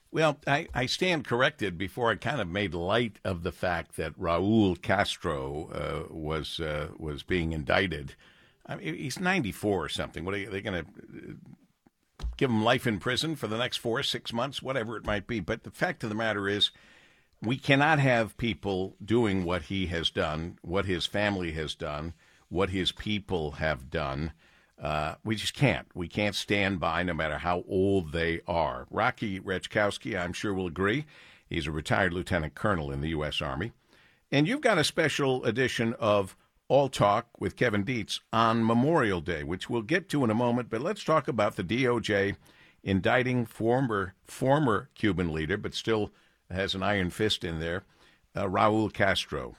Well, I stand corrected before I kind of made light of the fact that Raul Castro was being indicted. I mean, he's 94 or something. What are they going to give him life in prison for the next 4 6 months, whatever it might be? But the fact of the matter is, we cannot have people doing what he has done, what his family has done, what his people have done. We just can't. We can't stand by no matter how old they are. Rocky Rechkowski, I'm sure, will agree. He's a retired lieutenant colonel in the U.S. Army. And you've got a special edition of All Talk with Kevin Dietz on Memorial Day, which we'll get to in a moment. But let's talk about the DOJ indicting former Cuban leader, but still has an iron fist in there, Raul Castro.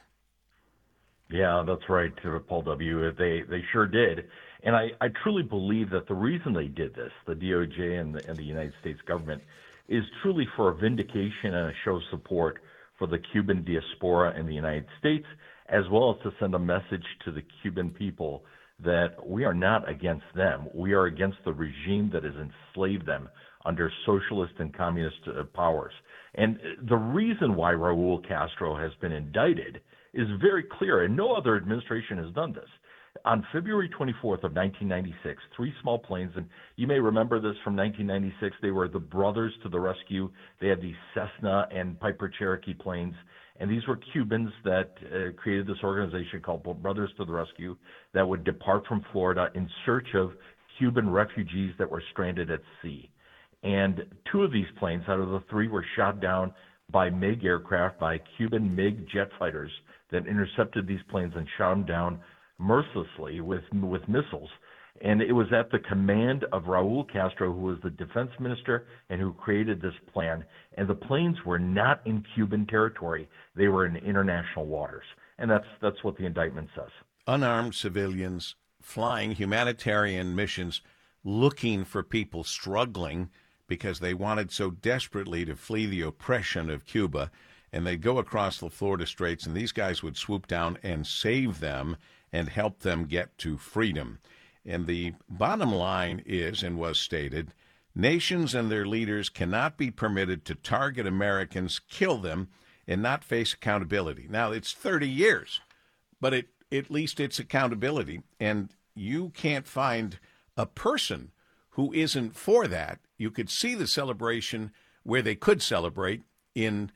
Yeah, that's right, Paul W. They sure did. And I truly believe that the reason they did this, the DOJ and the United States government, is truly for a vindication and a show of support for the Cuban diaspora in the United States, as well as to send a message to the Cuban people that we are not against them. We are against the regime that has enslaved them under socialist and communist powers. And the reason why Raul Castro has been indicted is very clear, and no other administration has done this. On February 24th of 1996, three small planes, and you may remember this from 1996, they were the Brothers to the Rescue. They had these Cessna and Piper Cherokee planes, and these were Cubans that created this organization called Brothers to the Rescue that would depart from Florida in search of Cuban refugees that were stranded at sea. And two of these planes out of the three were shot down by MiG aircraft, by Cuban MiG jet fighters that intercepted these planes and shot them down mercilessly with missiles. And it was at the command of Raul Castro, who was the defense minister and who created this plan. And the planes were not in Cuban territory. They were in international waters. And that's what the indictment says. Unarmed civilians flying humanitarian missions, looking for people struggling because they wanted so desperately to flee the oppression of Cuba. And they'd go across the Florida Straits, and these guys would swoop down and save them and help them get to freedom. And the bottom line is, and was stated, nations and their leaders cannot be permitted to target Americans, kill them, and not face accountability. Now, it's 30 years, but at least it's accountability. And you can't find a person who isn't for that. You could see the celebration where they could celebrate in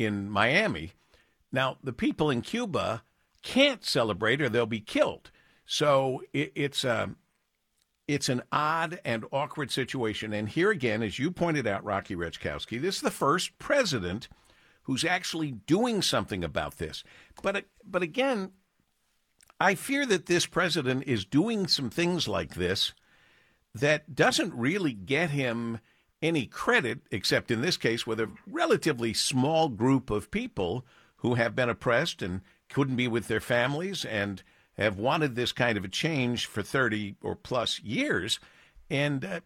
Miami. Now, the people in Cuba can't celebrate or they'll be killed. So it's an odd and awkward situation. And here again, as you pointed out, Rocky Rechkowski, this is the first president who's actually doing something about this. But again, I fear that this president is doing some things like this that doesn't really get him any credit, except in this case with a relatively small group of people who have been oppressed and couldn't be with their families and have wanted this kind of a change for 30 or plus years. And,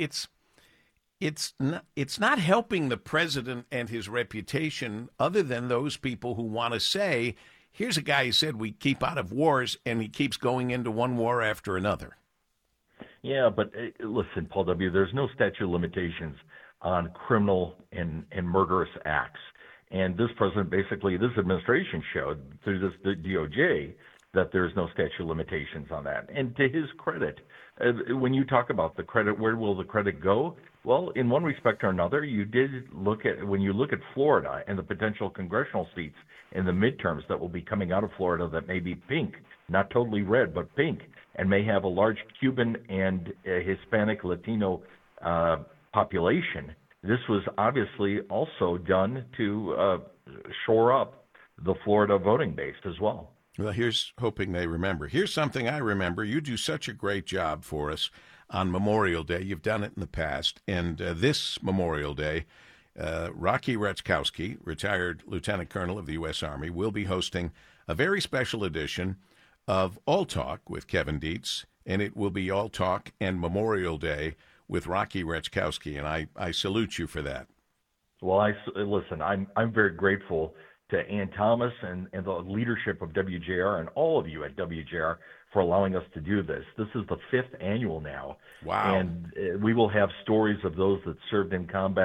it's not helping the president and his reputation, other than those people who want to say, here's a guy who said we keep out of wars, and he keeps going into one war after another. Yeah, but listen, Paul W., there's no statute of limitations on criminal and murderous acts. And this president, basically, this administration showed through the DOJ that there's no statute of limitations on that. And to his credit, when you talk about the credit, where will the credit go? Well, in one respect or another, you did look at, when you look at Florida and the potential congressional seats in the midterms that will be coming out of Florida that may be pink, not totally red, but pink, and may have a large Cuban and Hispanic Latino population. This was obviously also done to shore up the Florida voting base as well. Well, here's hoping they remember. Here's something I remember. You do such a great job for us on Memorial Day. You've done it in the past. And this Memorial Day, Rocky Rechkowski, retired lieutenant colonel of the U.S. Army, will be hosting a very special edition of All Talk with Kevin Dietz. And it will be All Talk and Memorial Day with Rocky Rechkowski. And I salute you for that. Well, listen, I'm very grateful to Ann Thomas and the leadership of WJR and all of you at WJR for allowing us to do this. This is the 5th annual now. Wow. And we will have stories of those that served in combat,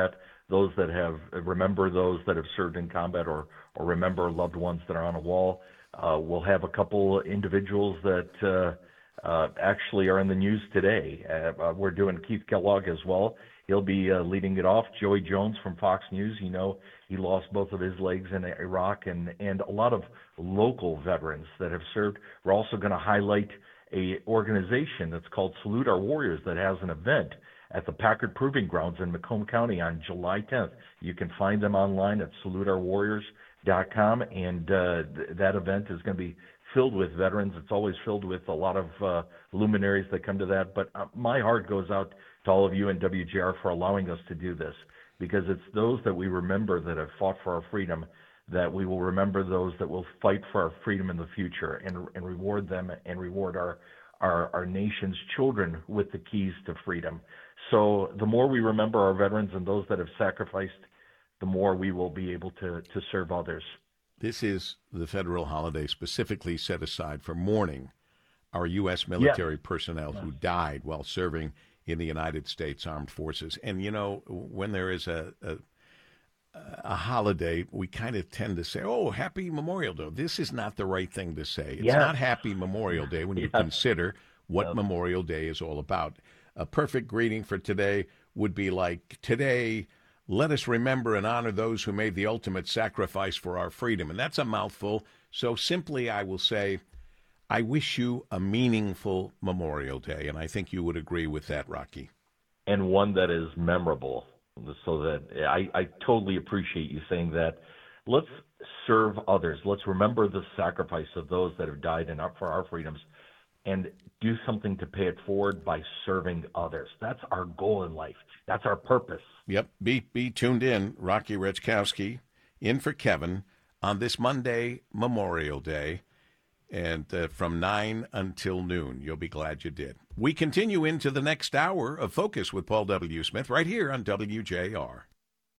those that have remember those that have served in combat or remember loved ones that are on a wall. We'll have a couple individuals that actually are in the news today. We're doing Keith Kellogg as well. He'll be leading it off. Joey Jones from Fox News. You know, he lost both of his legs in Iraq, and a lot of local veterans that have served. We're also going to highlight a organization that's called Salute Our Warriors that has an event at the Packard Proving Grounds in Macomb County on July 10th. You can find them online at saluteourwarriors.com, and that event is going to be filled with veterans. It's always filled with a lot of luminaries that come to that. But my heart goes out to all of you in WJR for allowing us to do this, because it's those that we remember that have fought for our freedom, that we will remember those that will fight for our freedom in the future, and reward them and reward our nation's children with the keys to freedom. So the more we remember our veterans and those that have sacrificed, the more we will be able to serve others. This is the federal holiday specifically set aside for mourning our U.S. military personnel who died while serving in the United States Armed Forces. And, you know, when there is a holiday, we kind of tend to say, oh, Happy Memorial Day. This is not the right thing to say. It's not Happy Memorial Day when you consider what Memorial Day is all about. A perfect greeting for today would be like, today, let us remember and honor those who made the ultimate sacrifice for our freedom. And that's a mouthful. So simply I will say, I wish you a meaningful Memorial Day. And I think you would agree with that, Rocky. And one that is memorable. So that I totally appreciate you saying that. Let's serve others. Let's remember the sacrifice of those that have died for our freedoms, and do something to pay it forward by serving others. That's our goal in life. That's our purpose. Yep. Be tuned in. Rocky Rechkowski in for Kevin on this Monday, Memorial Day, and from 9 until noon. You'll be glad you did. We continue into the next hour of Focus with Paul W. Smith right here on WJR.